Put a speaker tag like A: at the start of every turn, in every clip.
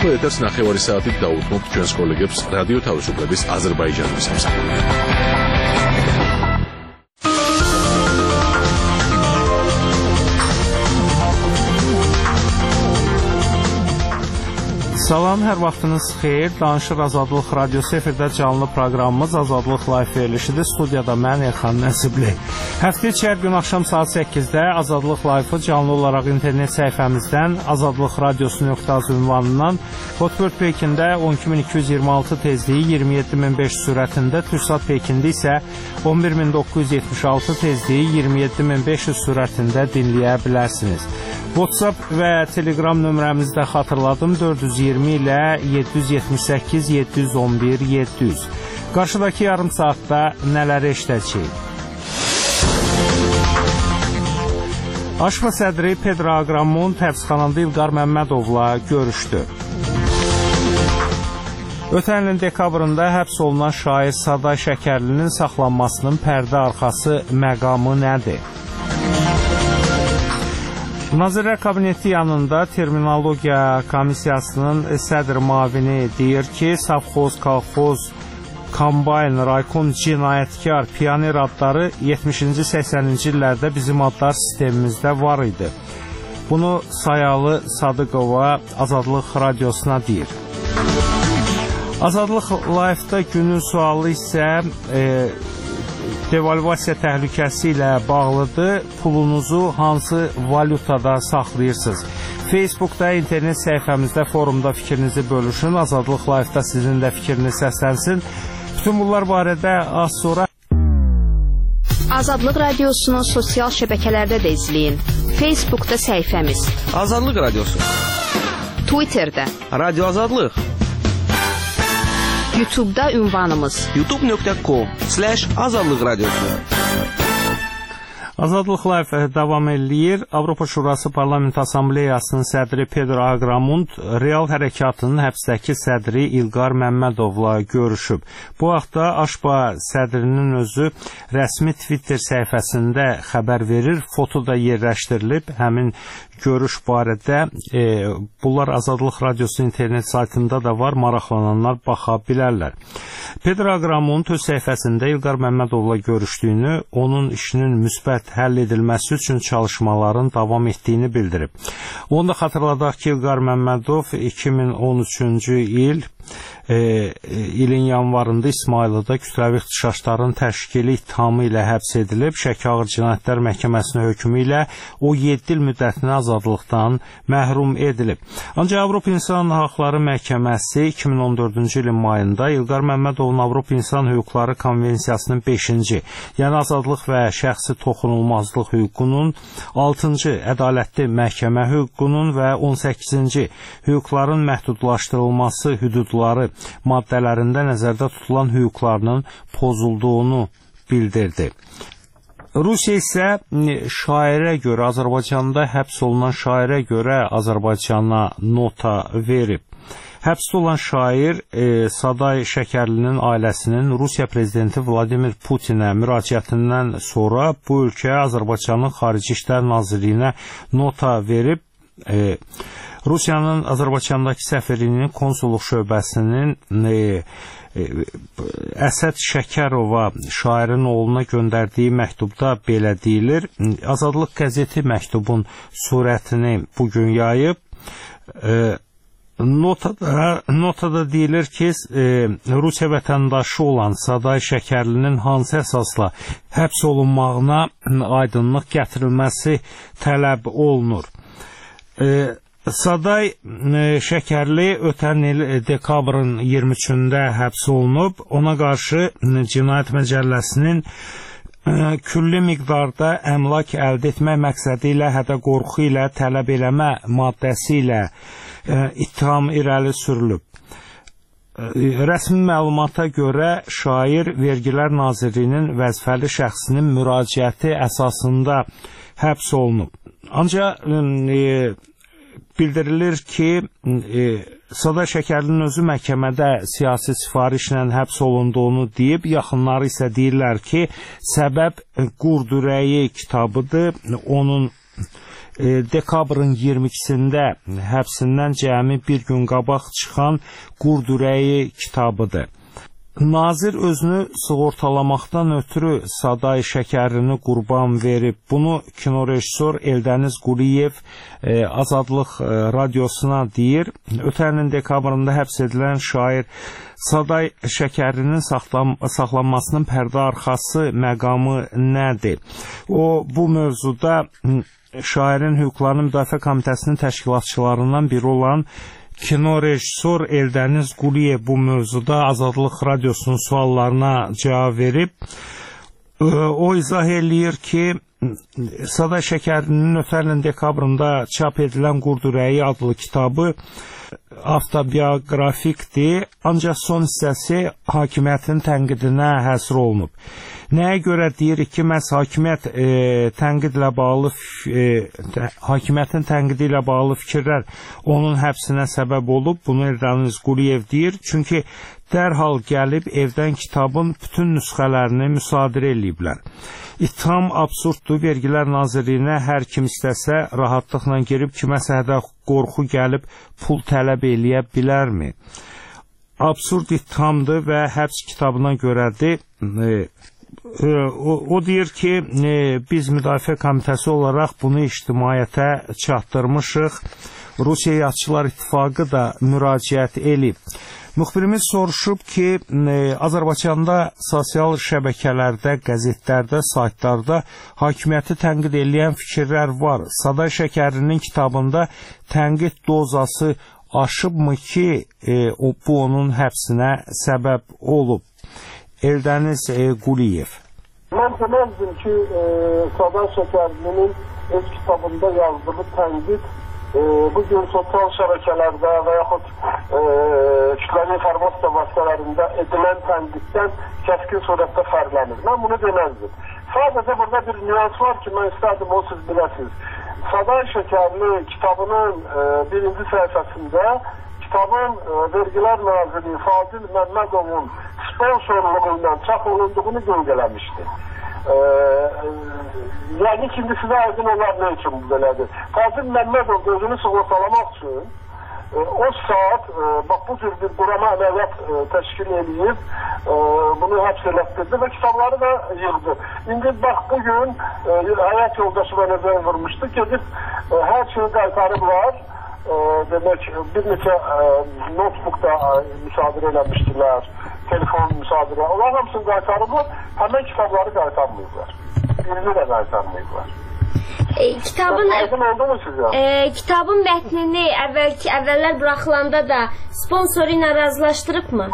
A: ახლო ეთერს 9 საათით დაუთმობთ ჩვენს კოლეგებს რადიო თავისუფლების აზერბაიჯანის სამსახურში.
B: Salam, hər vaxtınız xeyir. Danışır Azadlıq Radiosu efirdə canlı proqramımız Azadlıq Live verilişidir. Studiyada mən Elxan Nəsibli. Həftə içi hər gün axşam saat 8-də Azadlıq Live-ı canlı olaraq internet səhifəmizdən Azadlıq Radiosu.az ünvanından Hotbird Pekində 12226 tezliyi 27500 sürətində, Türksat Pekində isə 11976 tezliyi 27500 sürətində dinləyə bilərsiniz. WhatsApp və Telegram nömrəmizdə xatırladım 420 ilə 778 711 700. Qarşıdakı yarım saatda nələri eşidəcəyik? Aşma sədri Pedro Agramunt həbsxanada İlqar Məmmədovla görüşdü. Ötən ilin dekabrında həbs olunan şair Saday Şəkərlinin saxlanmasının pərdə arxası məqamı nədir? Nazirlər Kabineti yanında Terminologiya Komissiyasının sədr müavini deyir ki, Savxoz, Kolxoz, Kombayn, Raykon, Cinayətkar, Pioner adları 70-ci, 80-ci illərdə bizim adlar sistemimizdə var idi. Bunu Sayalı Sadıqova Azadlıq Radiosuna deyir. Azadlıq Live-da günün sualı isə devalvasiya təhlükəsi ilə bağlıdır. Pulunuzu hansı valyutada saxlayırsınız? Facebookda, internet səhifəmizdə, forumda fikrinizi bölüşün. Azadlıq Live-da sizin də fikriniz səslənsin. Bütün bunlar barədə az sonra
C: Azadlıq Radiosunu sosial şəbəkələrdə də izləyin. Facebookda səhifəmiz
D: Azadlıq Radiosu,
C: Twitterdə
D: Radio Azadlıq,
C: YouTube'da ünvanımız
D: youtube.com/Azadlıq Radiosu.
B: Azadlıq Live davam eləyir. Avropa Şurası Parlament Assambleyasının sədri Pedro Agramunt Real Hərəkatının həbsdəki sədri İlqar Məmmədovla görüşüb. Bu haqda Aşba sədrinin özü rəsmi Twitter səhifəsində xəbər verir. Foto da yerləşdirilib. Həmin görüş barədə bunlar Azadlıq Radiosu internet saytında da var. Maraqlananlar baxa bilərlər. Pedro Agramunt öz səhifəsində İlqar Məmmədovla görüşdüyünü, onun işinin müsbət həll edilməsi üçün çalışmaların davam etdiyini bildirib. Onu da xatırladaq ki, İlqar Məmmədov 2013-cü ilin yanvarında İsmayılıda kütləvi ixtişaşların təşkili ittihamı ilə həbs edilib. Şəki Ağır Cinayətlər Məhkəməsinin hökmü ilə o 7 il müddətinə azadlıqdan məhrum edilib. Ancaq Avropa İnsan Hüquqları Məhkəməsi 2014-cü ilin mayında İlqar Məmmədovun Avropa İnsan Hüquqları Konvensiyasının 5-ci, yəni azadlıq və şəxsi toxunulmazlıq hüququnun, 6-cı ədalətli məhkəmə hüququnun və 18-ci hüquqların məhdudlaşdırılması hüdudları maddələrində nəzərdə tutulan hüquqlarının pozulduğunu bildirdi. Rusiya isə şairə görə, Azərbaycanda həbs olunan şairə görə Azərbaycana nota verib. Həbsdə olan şair Saday Şəkərlinin ailəsinin Rusiya prezidenti Vladimir Putinə müraciətindən sonra bu ölkə Azərbaycanın Xarici İşlər Nazirliyinə nota verib. Rusiyanın Azərbaycandakı səfirliyinin konsulluq şöbəsinin Əsəd Şəkərova şairin oğluna göndərdiyi məktubda belə deyilir. Azadlıq qəzeti məktubun surətini bugün yayıb. Notada deyilir ki, Rusiya vətəndaşı olan Saday Şəkərlinin hansı əsasla həbs olunmağına aydınlıq gətirilməsi tələb olunur. Saday Şəkərli ötən il dekabrın 23-də həbs olunub. Ona qarşı Cinayət Məcəlləsinin külli miqdarda əmlak əldə etmək məqsədi ilə hədə qorxu ilə tələb eləmə maddəsi ilə ittiham irəli sürülüb. Rəsmi məlumata görə şair Vergilər Nazirliyinin vəzifəli şəxsinin müraciəti əsasında həbs olunub. Ancaq bildirilir ki, Saday Şəkərlinin özü məhkəmədə siyasi sifarişlə həbs olunduğunu deyib, yaxınları isə deyirlər ki, səbəb Qurd ürəyi kitabıdır, onun dekabrın 22-sində həbsindən cəmi bir gün qabaq çıxan Qurdürəyi kitabıdır. Nazir özünü sığortalamaqdan ötürü Saday Şəkərini qurban verib. Bunu kinorejissor Eldəniz Quliyev Azadlıq radiosuna deyir. Ötən ilin dekabrında həbs edilən şair Saday Şəkərinin saxlanmasının pərdə arxası məqamı nədir? O, bu mövzuda şairin Hüquqlarını Müdafiə Komitəsinin təşkilatçılarından biri olan kinorejissor Eldəniz Quliyev bu mövzuda Azadlıq radiosunun suallarına cavab verib. O izah eləyir ki, Saday Şəkərinin ötən ilin dekabrında çap edilən Qurdürəyi adlı kitabı avtobiografikdir, ancaq son hissəsi hakimiyyətin tənqidinə həsr olunub. Nəyə görə deyirik ki, məhz hakimiyyətin tənqidi ilə bağlı fikirlər onun həbsinə səbəb olub, bunu Eldəniz Quliyev deyir. Çünki dərhal gəlib evdən kitabın bütün nüsxələrini müsadirə eləyiblər. İttiham absurddur, Vergilər Nazirliyinə hər kim istəsə rahatlıqla girib kiməsə hədə qorxu gəlib pul tələb eləyə bilərmi? Absurd ittihamdır və həbs kitabına görədir. O deyir ki, biz Müdafiə Komitəsi olaraq bunu ictimaiyyətə çatdırmışıq. Rusiya Yatçılar İttifaqı da müraciət eləyib. Müxbirimiz soruşub ki, Azərbaycanda sosial şəbəkələrdə, qəzetlərdə, saytlarda hakimiyyəti tənqid eləyən fikirlər var. Saday Şəkərinin kitabında tənqid dozası aşıbmı ki, bu onun həbsinə səbəb olub? Eldəniz Quliyev.
E: Mən deməzdim ki, Saday Şəkərinin öz kitabında yazdığı tənqid bugün sosial şəbəkələrdə və yaxud kütləvi informasiya vasitələrində edilən tənqiddən kəskin surətdə fərqlənir. Mən bunu deməzdim. Sadəcə burada bir nüans var ki, mən istədim o siz biləsiniz. Saday Şəkərli kitabının birinci səhifəsində kitabın Vergilər Naziri Fadil Məmmədovun sponsorluğu ilə çap olunduğunu qeyd yəni ki, sizə aydın olar nə üçün bu belədir. Fadil Məmmədov özünü sığortalamaq üçün o saat bu cür bir qurama əməliyyat təşkil edib, bunu həbs elətdirdi və kitabları da yığdı. İndi bax, bugün həyat yoldaşı mənə zəng vurmuşdu, gedib hər şeyi qaytarıblar. Demək, bir neçə notebook da müsadirə eləmişdilər, telefon müsadirə. Onlar hamısını qaytarıblar, həmən kitabları qaytarmayıblar. Birini də qaytarmayıblar.
F: Kitabın mətnini əvvəllər buraxılanda da sponsor ilə razılaşdırıbmı?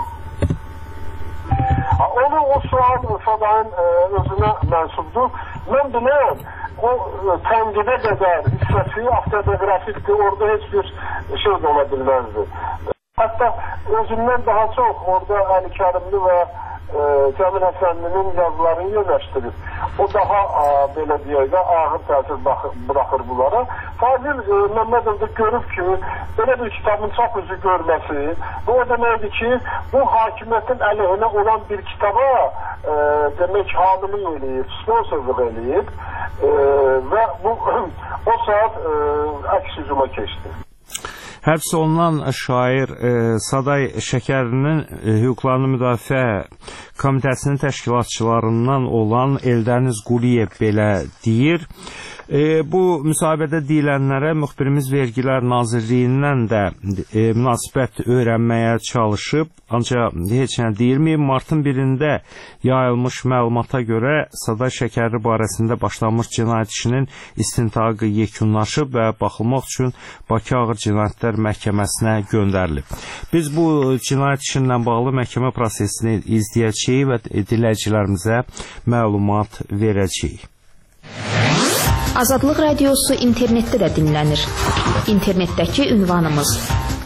E: Onu o sual Sadayın özünə mənsubdur. Mən biləm, o tənqidə qədər hissəsi avtobiografikdir, orada heç bir şey də ola bilməzdir. Hətta özündən daha çox orada Əli Kərimli və Cəmil Həsənlinin yazılarını yerləşdirir. O daha, belə deyək də, ağır təsir bıraxır bunlara. Fazil Məmmədov da görüb ki, belə bir kitabın çap üzü görməsi, bu o deməkdir ki, bu hakimiyyətin əleyhinə olan bir kitaba demək hamillik eləyib, sponsorluq eləyib və bu o saat əks hücuma keçdi.
B: Həbs olunan şair Saday Şəkərinin Hüquqlarını Müdafiə Komitəsinin təşkilatçılarından olan Eldəniz Quliyev belə deyir. Bu müsahibədə deyilənlərə müxbirimiz Vergilər Nazirliyindən də münasibət öyrənməyə çalışıb, ancaq heç nə deyilməyib. Martın 1-də yayılmış məlumata görə Saday Şəkəri barəsində başlanmış cinayət işinin istintaqı yekunlaşıb və baxılmaq üçün Bakı Ağır Cinayətlər Məhkəməsinə göndərilib. Biz bu cinayət işinlə bağlı məhkəmə prosesini izləyəcəyik və dinləyicilərimizə məlumat verəcəyik.
C: Azadlıq radiosu internetdə də dinlənir. İnternetdəki ünvanımız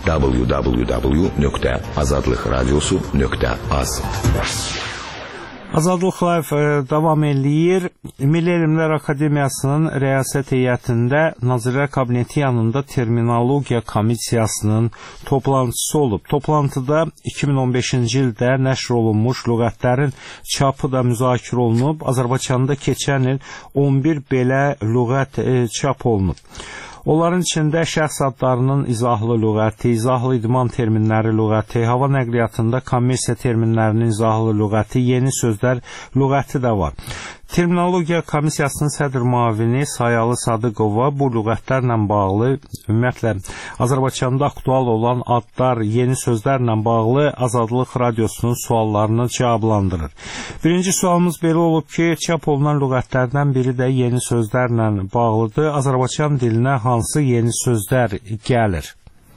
G: www.azadlıqradiosu.az
B: Azadlıq Live davam eləyir. Milli Elmlər Akademiyasının rəyasət heyətində Nazirlər Kabineti yanında Terminologiya Komissiyasının toplantısı olub. Toplantıda 2015-ci ildə nəşr olunmuş lüğətlərin çapı da müzakirə olunub. Azərbaycanda keçən il 11 belə lüğət çap olunub. Onların içində şəxs adlarının izahlı lüğəti, izahlı idman terminləri lüğəti, hava nəqliyyatında kommersiya terminlərinin izahlı lüğəti, yeni sözlər lüğəti də var. Terminologiya Komissiyasının sədr müavini Sayalı Sadıqova bu lüğətlərlə bağlı, ümumiyyətlə Azərbaycanda aktual olan adlar, yeni sözlərlə bağlı Azadlıq Radiosunun suallarını cavablandırır. Birinci sualımız belə olub ki, çap olunan lüğətlərdən biri də yeni sözlərlə bağlıdır. Azərbaycan dilinə hansı yeni sözlər gəlir?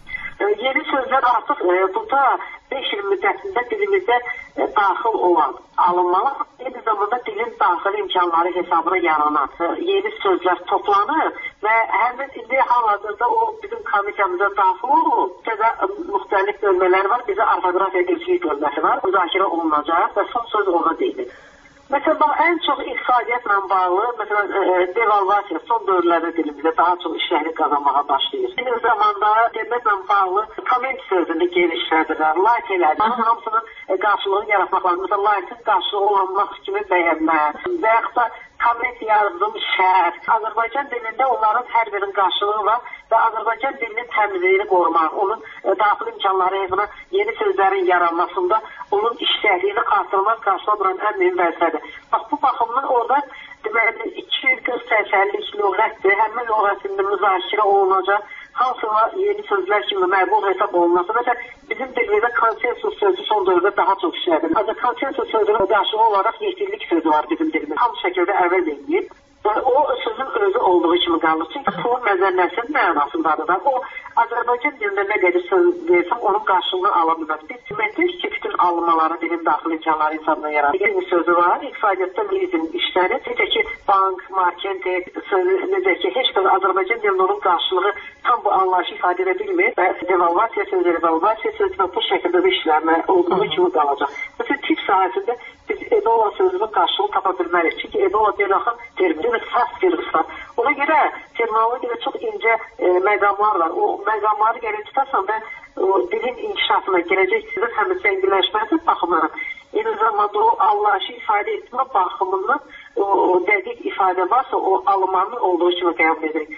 G: Yeni sözlər artıq burada 5 il müddətində dilimizdə daxil olan, alınmalı, eyni zamanda dilin daxili imkanları hesabına yaranan yeni sözlər toplanır və həmin indi hal-hazırda o bizim komissiyamıza daxil olub. Bizə müxtəlif bölmələr var, bizə orfoqrafiya dilçilik bölməsi var, müzakirə olunacaq və son söz ona deyilir. Məsələn, bax, ən çox iqtisadiyyatla bağlı, məsələn, devalvasiya son dövrlərdə dilimizdə daha çox işləklik qazanmağa başlayır. Eyni zamanda deməklə bağlı komment sözünü genişlədirlər, layihələr, hamısının qarşılığını yaratmaq lazım. Məsələn, layihənin qarşılığı olanmaq kimi bəyənmə və yaxud da komment yardım, şərh. Azərbaycan dilində onların hər birinin qarşılığı var və Azərbaycan dilinin təmizliyini qorumaq, onun daxil imkanları hesabına yeni sözlərin yaranmasında onun işləkliyini artırmaq qarşıla duran ən mühüm vəzifədir. Bax, bu baxımdan orada deməli 240-80'lik lüğətdir. Həmin lüğətində müzakirə olunacaq. Hansılar yeni sözlər kimi məqbul hesab olunması. Məsələn, bizim dilimizdə konsensus sözü son dövrdə daha çox işlədir. Ancaq konsensus sözünün qarşılığı olaraq yetirlik sözü var bizim dilimizdə. Tam şəkildə əvvəl edilib. O sözün özü olduğu kimi qalır. Çünki pulun məzənnəsinin mənasındadır da. O Azərbaycan dilində nə qədər söz versəm onun qarşılığını ala bilməz. Biz demək ki, bütün alınmaları dilin daxili imkanları hesabına yaradır. Yeni sözü var, iqtisadiyyatda milizm işləri. Necə ki, bank, market, necə ki, heç bir Azərbaycan dilində onun qarşılığı tam bu anlayışı ifadə edə bilmir və devalvasiya sözü bu şəkildə də işləmə olduğu kimi qalacaq. Məsələn, tip sahəsində biz Ebola sözünün qarşılığı tapa bilmərik. Çünki Ebola beynəlxalq termini və sas virus var. Ona görə terminologiyada çox incə məqamlar var. O məqamları gəlib tutarsan və dilin inkişafına gələcək sizə həm də zənginləşməsi baxımından, eyni zamanda o anlayışı ifadə etmə baxımından o dəqiq ifadə varsa o alınmanın olduğu kimi qəbul edirik.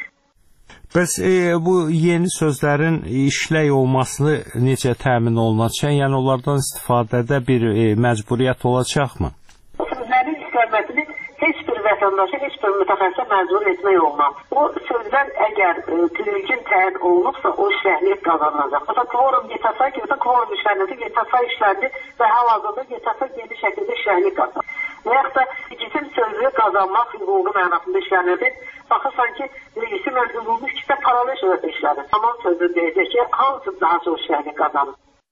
B: Bəs bu yeni sözlərin işlək olmasını necə təmin olunacaq? Yəni onlardan istifadədə bir məcburiyyət olacaqmı?
G: Sözlərin istənməsini heç bir vətəndaşı, heç bir mütəxəssisə məcbur etmək olmaz. O sözlər əgər düzgün təyin olunubsa, o işləklik qazanılacaq. Mesela kvorum YTSA kimi də kvorum işləndi, YTSA işləndi və hal-hazırda YTSA yeni şəkildə işləklik qazanır. Və yaxud da ikisim sözü qazanmaq hüququ mənasında işlənirdi. Baxırsan ki, isim hüququ ikisi də paralel şöhrətdə işlənir. Tamam sözü deyəcək ki, hansı daha çox işləklik qazanır?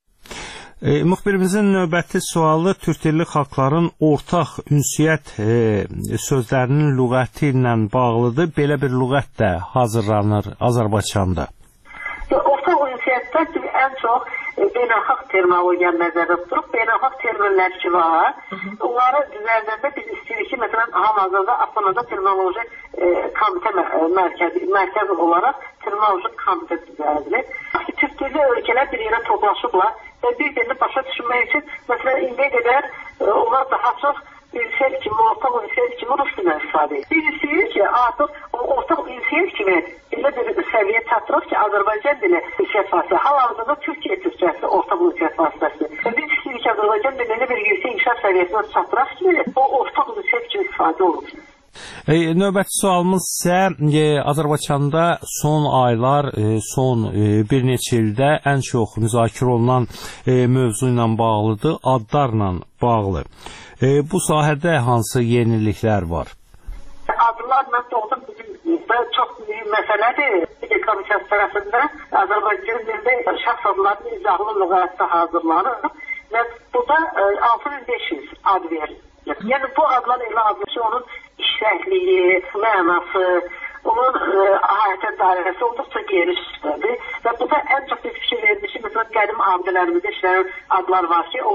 B: Müxbirimizin növbəti sualı türk dilli xalqların ortaq ünsiyyət sözlərinin lüğəti ilə bağlıdır. Belə bir lüğət də hazırlanır Azərbaycanda.
G: Ortaq ünsiyyətdə ən çox beynəlxalq terminologiyanı nəzərdə tuturuq. Beynəlxalq terminlər ki var. Onları düzəldəndə biz istəyirik ki, məsələn, hal-hazırda Astanada terminoloji komitə mərkəzi olaraq terminoloji komitə düzəldilir. Türk dilli ölkələr bir yerə toplaşıblar və bir-birini başa düşmək üçün, məsələn, indiyə qədər onlar daha çox ünsiyyət kimi, ortaq ünsiyyət kimi rus dilini istifadə edir. Biz istəyirik ki, artıq ortaq ünsiyyət kimi elə bir səviyyə çatdırıq ki, Azərbaycan dili ünsiyyət vasitəsi, hal-hazırda Türkiyə türkçəsi ortaq ünsiyyət vasitəsi. Biz istəyirik ki, Azərbaycan dilini bir yüksək inkişaf səviyyəsinə çatdıraq ki, o ortaq ünsiyyət kimi istifadə olunur.
B: Növbəti sualımız isə Azərbaycanda son aylar, son bir neçə ildə ən çox müzakirə olunan mövzu ilə bağlıdır, adlarla bağlı. Bu sahədə hansı yeniliklər var?
G: Adlarla doğrudan bizim çox mühüm məsələdir. Komissiyası tərəfindən Azərbaycan dilində şəxs adlarının izahlı lüğətdə hazırlanır və burada 6500 ad verilir. Yəni bu adlar elə adlı ki, onun işləkliyi, mənası, onun ahəttə dairəsi olduqca genişdir və burada ən çox bir fikir vermişik. Məsələn, qədim abidələrimizdə işlənən adlar var ki, onlar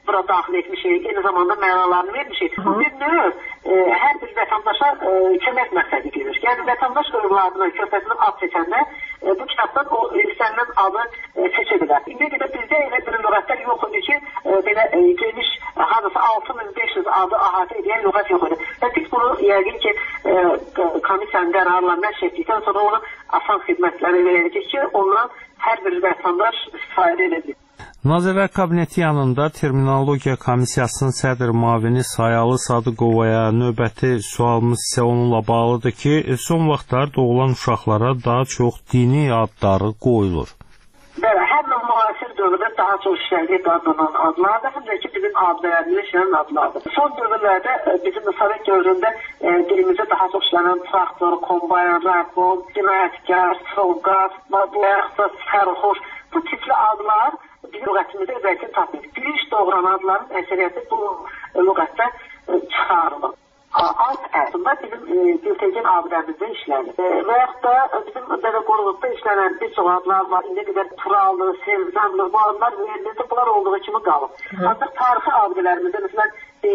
G: bura daxil etmişik, eyni zamanda mənalarını vermişik. Bu bir növ hər bir vətəndaşa kömək məqsədi gedir. Yəni vətəndaş övladının, körfəzinin ad seçəndə bu kitabdan o istənilən adı seçə bilər. İndi də bizdə elə bir lüğətlər yox idi ki, belə geniş, hardasa 6500 adı əhatə edən lüğət yox idi. Və biz bunu yəqin ki, komissiyanın qərarla nəşr etdikdən sonra onu asan xidmətləri verəcək ki, ondan hər bir vətəndaş istifadə edəcək.
B: Nazirlər Kabineti yanında Terminologiya Komissiyasının sədr müavini Sayalı Sadıqovaya növbəti sualımız isə onunla bağlıdır ki, son vaxtlar doğulan uşaqlara daha çox dini adları qoyulur.
G: Bəli, həm də müasir dövrdə daha çox işlədiyi qadının adlardır, həm də ki, bizim abidələrimizdə işlənən adlardır. Son dövrlərdə bizim Sovet dövründə dilimizdə daha çox işlənən traktor, kombayn, rakon, cinayətkar, solqat, yaxud sərxoş, bu tipli adlar bizim lüğətimizdə əvvəlkin tapmır. Bilinç doğuran adların əsəriyyəti bu lüğətdə çıxarılır. Alt əslində bizim diltəcin abidəmizdə işlənir. Və yaxud da bizim pedaqoqluqda işlənən bir çox adlar var. İndi qədər Turallı, Sevzanlı, bu adlar verilirdi, bunlar olduğu kimi qalıb. Ancaq tarixi abidələrimizdə, məsələn,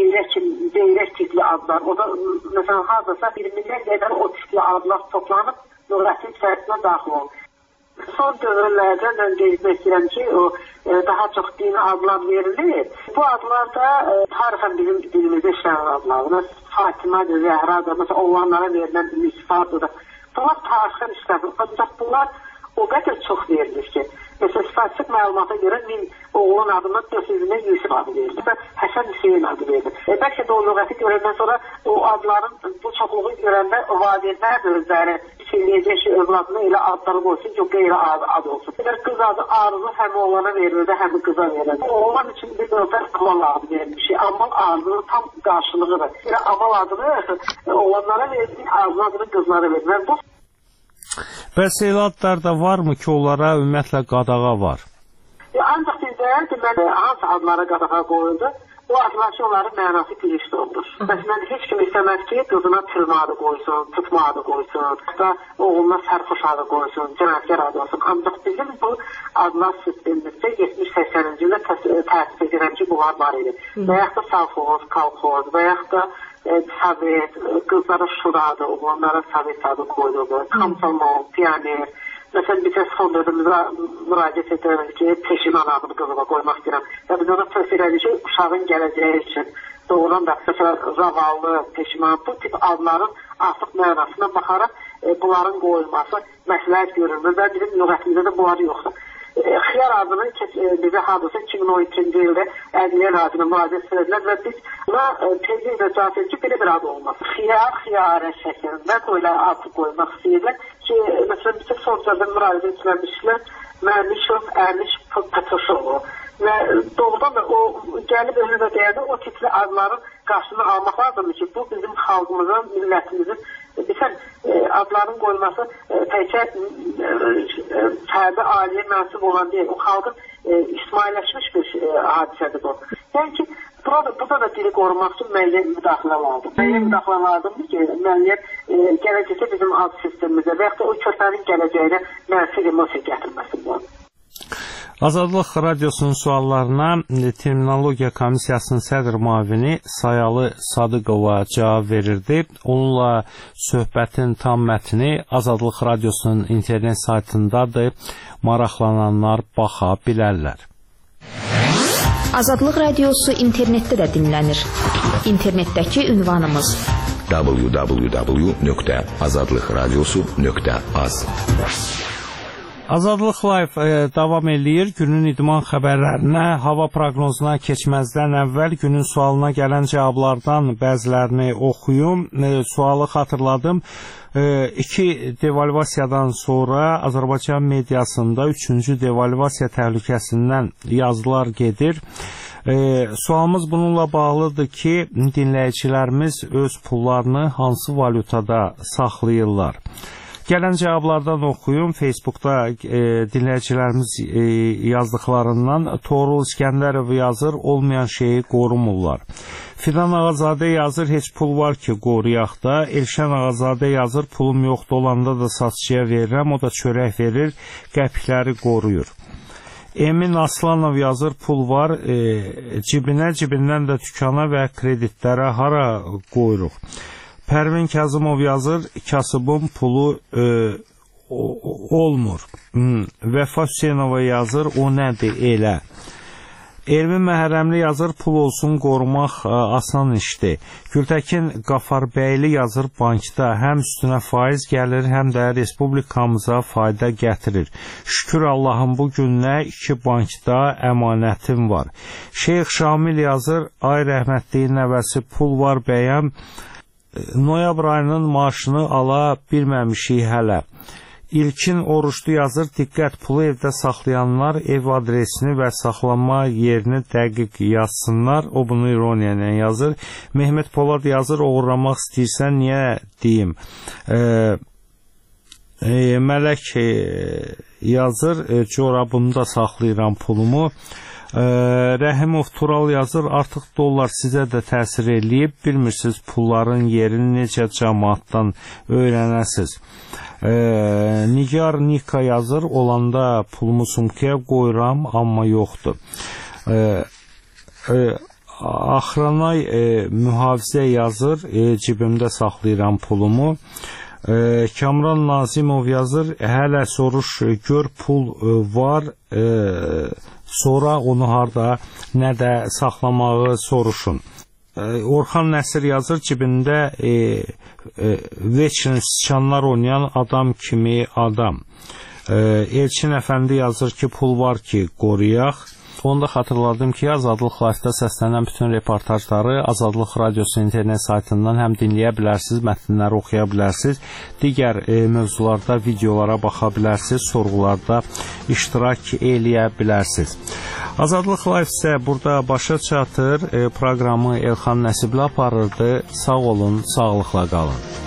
G: Deyrək tipli adlar, o da, məsələn, hardasa 20-dən qədər o tipli adlar toplanıb, lüğətin içərisinə daxil olub. Son dövrlərdə mən qeyd edirəm ki, daha çox dini adlar verilir. Bu adlar da tarixən bizim dilimizdə işlənən adlardır. Fatimədir, Zəhradır, məsələn, oğlanlara verilən Müsfadır. Bunlar tarixən işlənir. Ancaq bunlar o qədər çox verilir ki, mesela statistik məlumata görə 1000 oğlun adına 400-dən Yusuf adı verilir və Həsən Hüseyin adı verilir. Bəlkə də o lüğəti görəndən sonra o adların bu çoxluğu görəndə valideynlər də özləri söyləyəcək ki, övladına elə adları qoysun ki, o qeyri adı olsun. Eğer qız adı Arzu həm oğlana verilir də, həm qıza verilir. Oğlan üçün bir növbə Amal adı verilmiş. Amal adının tam qarşılığıdır. Yəni Amal adını oğlanlara verilir, Arzu adını qızlara verilir. Bu
B: Bəs elə adlar da varmı ki, onlara ümumiyyətlə qadağa var?
G: Ancaq bizdə deməli, hansı adlara qadağa qoyuldu, o adlar ki, onların mənası bilinçli olur. Məsələn, heç kim istəməz ki, qızına Tülmə adı qoysun, Tutma adı qoysun, da oğluna Sərxoş adı qoysun, Cinayətkar adı olsun. Ancaq bizim bu adlar sistemimizdə 70-80-ci ildə təsdiq edirəm ki, bunlar var idi. Və yaxud da Savxoz, Kalxoz, və yaxud da Sovet, qızlara Şura adı, oğlanlara Sovet adı qoyuldu, Komsomol, Pioner. Məsələn, bir tez son dövrümüzə müraciət edirəm ki, Peşiman adını qızıma qoymaq istəyirəm. Və biz ona tövsiyə edirik ki, uşağın gələcəyi üçün doğrudan da, məsələn, Zavallı, Peşiman, bu tip adların artıq mənasına baxaraq bunların qoyulması məsləhət görülmür və bizim lüğətimizdə də bunlar yoxdur. Xiyar adını bizə hardasa 2012-ci ildə Ədliyyə Nazirliyinə müraciət edilən və biz buna tezliklə cavab verir ki, belə bir adı olmaz. Xiyarə şəklində belə adı qoymaq istəyirlər ki, məsələn, bütün sonuçlarda müraciət etmişlər Mərmişov, Ərniş Patoşovu və doğrudan da o gəlib önünə deyəndə o tipli adların qarşılığını almaq lazımdır ki, bu bizim xalqımızın, millətimizin adların qoyulması təkcə fərdi aliyə mənsub olan deyil, o xalqın ictimailəşmiş bir hadisədir bu. Yəni ki, burada da dili qorumaq üçün müəyyən müdaxilə lazımdır. Müəyyən müdaxilə lazımdır ki, müəyyən gələcəkdə bizim ad sistemimizə və yaxud da o körpənin gələcəyinə mənfi emosiya gətirməsin bu.
B: Azadlıq Radiosunun suallarına Terminologiya Komissiyasının sədr müavini Sayalı Sadıqova cavab verirdi. Onunla söhbətin tam mətni Azadlıq Radiosunun internet saytındadır. Maraqlananlar baxa bilərlər.
C: Azadlıq Radiosu internetdə də dinlənir. İnternetdəki ünvanımız www.azadlıqradiosu.az.
B: Azadlıq Live davam eləyir. Günün idman xəbərlərinə, hava proqnozuna keçməzdən əvvəl günün sualına gələn cavablardan bəzilərini oxuyum. Sualı xatırladım. 2 devalvasiyadan sonra Azərbaycan mediasında 3-cü devalvasiya təhlükəsindən yazılar gedir. Sualımız bununla bağlıdır ki, dinləyicilərimiz öz pullarını hansı valyutada saxlayırlar? Gələn cavablardan oxuyum. Facebookda dinləyicilərimiz yazdıqlarından Toğrul İskəndərov yazır, olmayan şeyi qorumurlar. Fidan Ağazadə yazır, heç pul var ki qoruyaq da. Elşən Ağazadə yazır, pulum yoxdur, olanda da satıcıya verirəm, o da çörək verir, qəpikləri qoruyur. Emin Aslanov yazır, pul var, cibindən də dükana və kreditlərə hara qoyuruq. Pərvin Kazımov yazır, kasıbın pulu olmur. Vəfa Hüseynova yazır, o nədir elə. Elmi Məhərrəmli yazır, pul olsun qorumaq asan işdir. Gültəkin Qafarbəyli yazır, bankda həm üstünə faiz gəlir, həm də respublikamıza fayda gətirir. Şükür Allahın bu gününə 2 bankda əmanətim var. Şeyx Şamil yazır, ay rəhmətliyin nəvəsi pul var bəyəm, noyabr ayının maaşını ala bilməmişik hələ. İlkin Oruçlu yazır, diqqət, pulu evdə saxlayanlar ev adresini və saxlanma yerini dəqiq yazsınlar. O bunu ironiya ilə yazır. Mehmet Polad yazır, oğurlamaq istəyirsən, niyə deyim? Mələk yazır, corabımda saxlayıram pulumu. Rəhimov Tural yazır, artıq dollar sizə də təsir eləyib, bilmirsiniz pulların yerini necə cəmaatdan öyrənəsiz. Nigar Nika yazır, olanda pulumu sumkaya qoyuram, amma yoxdur. Axranay mühafizə yazır, cibimdə saxlayıram pulumu. Kamran Nazimov yazır, hələ soruş, gör pul var, sonra onu harda, nə də saxlamağı soruşun. Orxan Nəsir yazır, cibində veçin sıçanlar oynayan adam kimi adam. Elçin Əfəndi yazır ki, pul var ki, qoruyaq. Onu da xatırladım ki, Azadlıq Live-da səslənən bütün reportajları Azadlıq Radiosu internet saytından həm dinləyə bilərsiniz, mətnləri oxuya bilərsiniz, digər mövzularda videolara baxa bilərsiniz, sorğularda iştirak eləyə bilərsiniz. Azadlıq Live isə burada başa çatır, proqramı Elxan Nəsibli aparırdı. Sağ olun, sağlıqla qalın.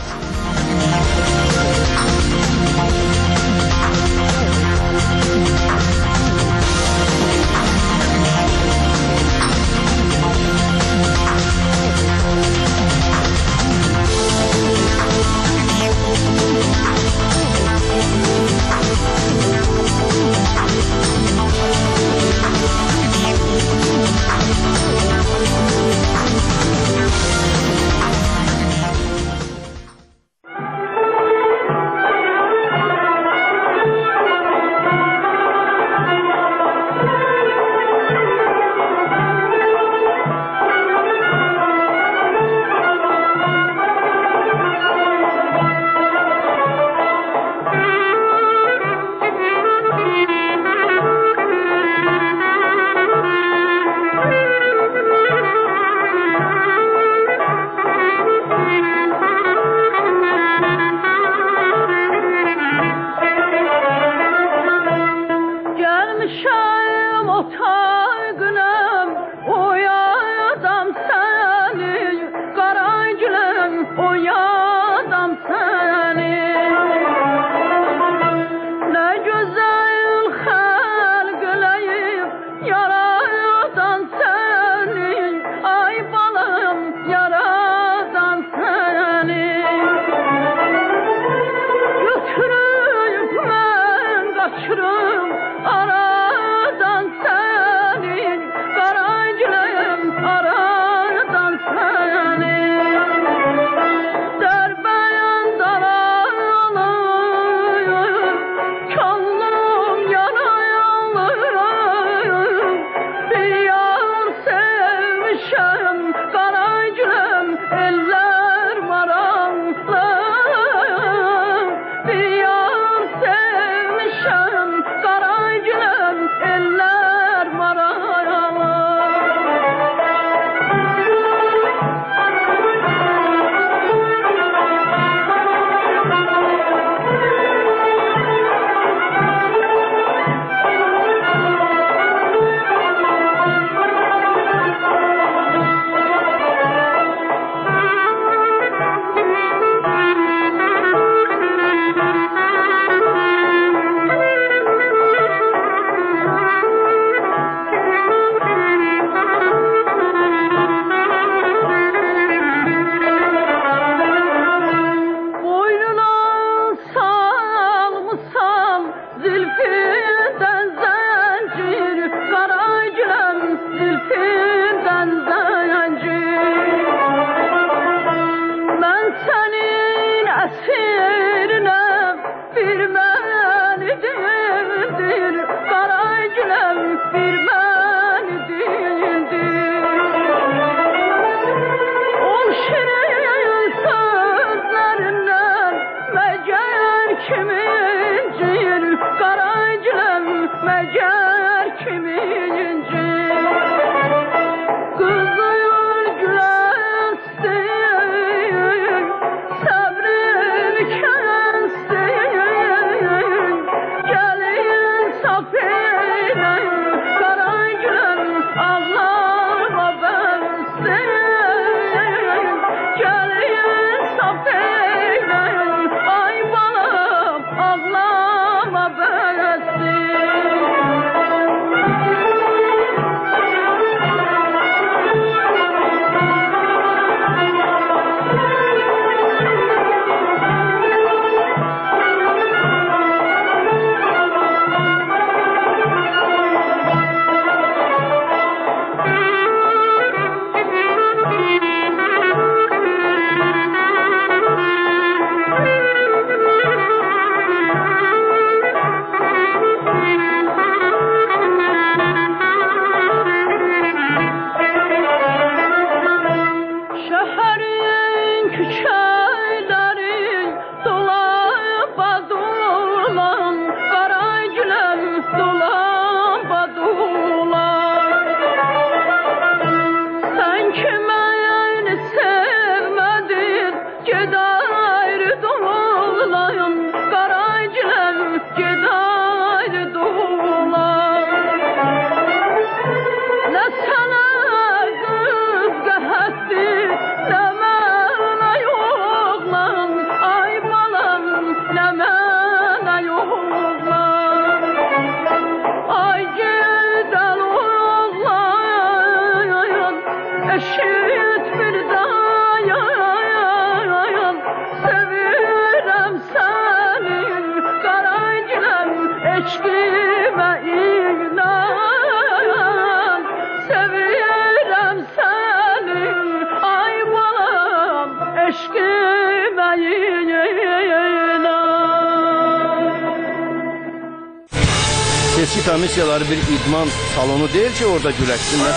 D: Seçki komissiyaları bir idman salonu deyil ki, orada güləşsinlər.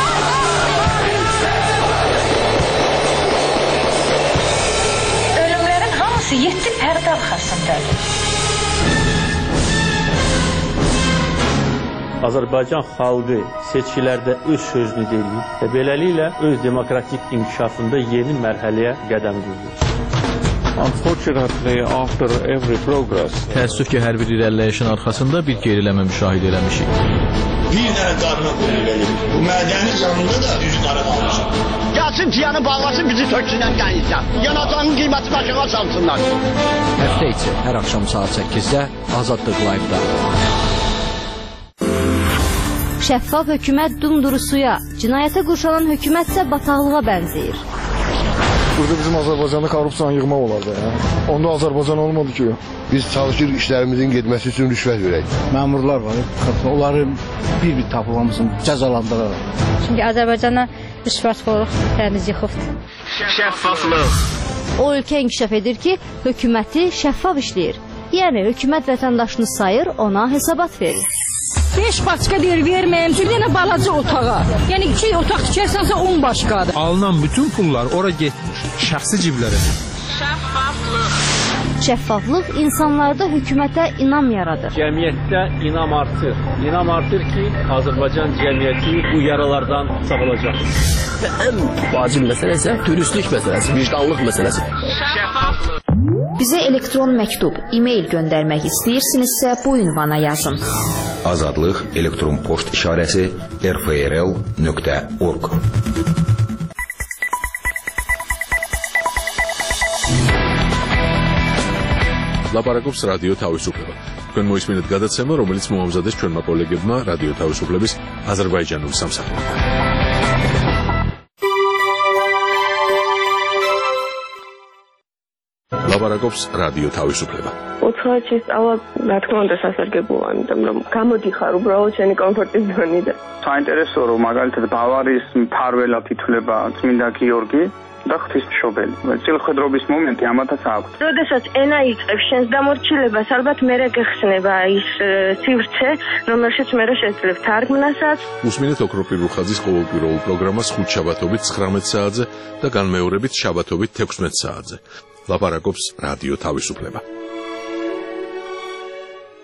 H: Ölümlərin hamısı 7 pərdə arxasındadır.
I: Azərbaycan xalqı seçkilərdə öz sözünü deyir və beləliklə öz demokratik inkişafında yeni mərhələyə qədəm qoyur.
A: Unfortunately, after every progress,
J: təəssüf ki, hər bir irəliləyişin arxasında bir geriləmə müşahidə eləmişik.
K: Bir dənə qarına qoyulur. Bu mədəni canında da üzü qara qalmışıq. Gəlsin tiyanı bağlasın, bizi töksünlər qəyizlər. Yanacağının qiyməti başına salsınlar.
L: Həftə içi hər axşam saat 8-də Azadlıq Live-da.
C: Şəffaf hökumət dumduru suya, cinayətə qurşanan hökumət isə bataqlığa bənzəyir.
M: Burada bizim Azərbaycanda korrupsiyanı yığmaq olardı. Onda Azərbaycan olmadı ki.
N: Biz çalışır işlərimizin getməsi üçün rüşvət verək.
O: Məmurlar var, onları bir-bir tapılamızın cəzalandıraraq.
P: Çünki Azərbaycana rüşvətxorluq təmiz yıxıbdır.
D: Şəffaflıq.
C: O ölkə inkişaf edir ki, hökuməti şəffaf işləyir. Yəni, hökumət vətəndaşını sayır, ona hesabat verir.
P: 5 başqa deyir, verməyəm, bir dənə balaca otağa. Yəni 2 otaq tikərsənsə 10 başqadır.
Q: Alınan bütün pullar ora getmiş, şəxsi ciblərə.
C: Şəffaflıq. Şəffaflıq insanlarda hökumətə inam yaradır.
I: Cəmiyyətdə inam artır. İnam artır ki, Azərbaycan cəmiyyəti bu yaralardan sağalacaq.
L: Ən vacib məsələ isə dürüstlük məsələsi, vicdanlıq məsələsi.
C: Şəffaflıq. Bizə elektron məktub, e-mail göndərmək istəyirsinizsə bu ünvana yazın.
R: Azadlıq elektron poçt işarəsi rfrl.org.
A: ლაპარაკობს რადიო თავისუფლება. თქვენ მოისმინეთ გადაცემა, რომელიც მოამზადეს ჩვენმა კოლეგებმა რადიო თავისუფლების აზერბაიჯანულ სამსახურიდან. ლაპარაკობს რადიო თავისუფლება.
S: უცხოეთში სწავლა, რა თქმა უნდა, სასარგებლოა, იმიტომ რომ გამოდიხარ უბრალოდ შენი კომფორტის ზონიდან.
T: საინტერესოა, რომ მაგალითად ბავარიის მფარველად ითვლება წმინდა გიორგი. და ღვთისმშობელი. წილხვედრობის მომენტი ამათაც აქვს.
S: როდესაც ენა იწყებს შენს დამორჩილებას, ალბათ მერე გეხსნება ის სივრცე, რომელშიც მერე შეძლებ თარგმნასაც.
A: უსმინეთ ოქროპირ რუხაძის ყოველკვირეულ პროგრამას ხუთშაბათობით 19 საათზე და განმეორებით შაბათობით 16 საათზე. ლაპარაკობს რადიო თავისუფლება.